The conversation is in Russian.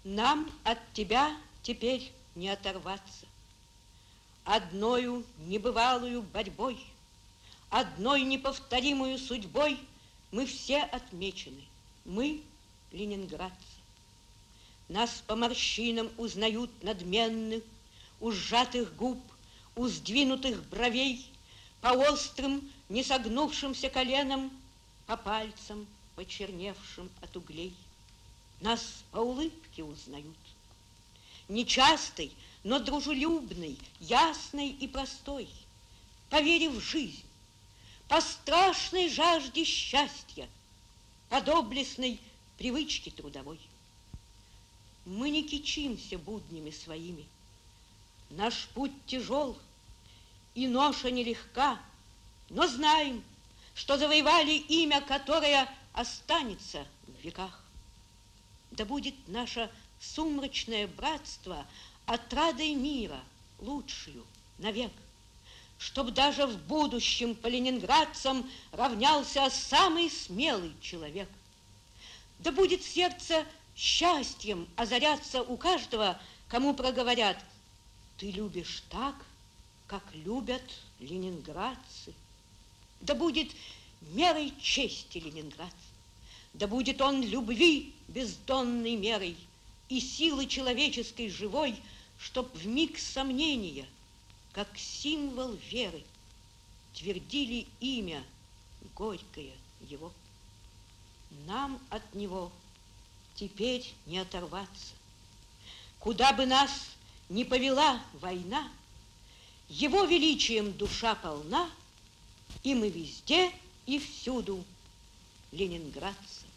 Нам от тебя теперь не оторваться. Одною небывалую борьбой, одной неповторимую судьбой мы все отмечены, мы ленинградцы. Нас по морщинам узнают надменных, у сжатых губ, у сдвинутых бровей, по острым, не согнувшимся коленам, по пальцам, почерневшим от углей. Нас по улыбке узнают. Нечастой, но дружелюбной, ясной и простой, по вере в жизнь, по страшной жажде счастья, по доблестной привычке трудовой. Мы не кичимся буднями своими. Наш путь тяжел, и ноша нелегка, но знаем, что завоевали имя, которое останется в веках. Да будет наше сумрачное братство отрадой мира, лучшую навек, чтоб даже в будущем по ленинградцам равнялся самый смелый человек. Да будет сердце счастьем озаряться у каждого, кому проговорят: ты любишь так, как любят ленинградцы. Да будет мерой чести ленинград, да будет он любви бездонной мерой и силы человеческой живой, чтоб в миг сомнения, как символ веры, твердили имя горькое его. Нам от него теперь не оторваться. Куда бы нас ни повела война, его величием душа полна, и мы везде и всюду ленинградцы.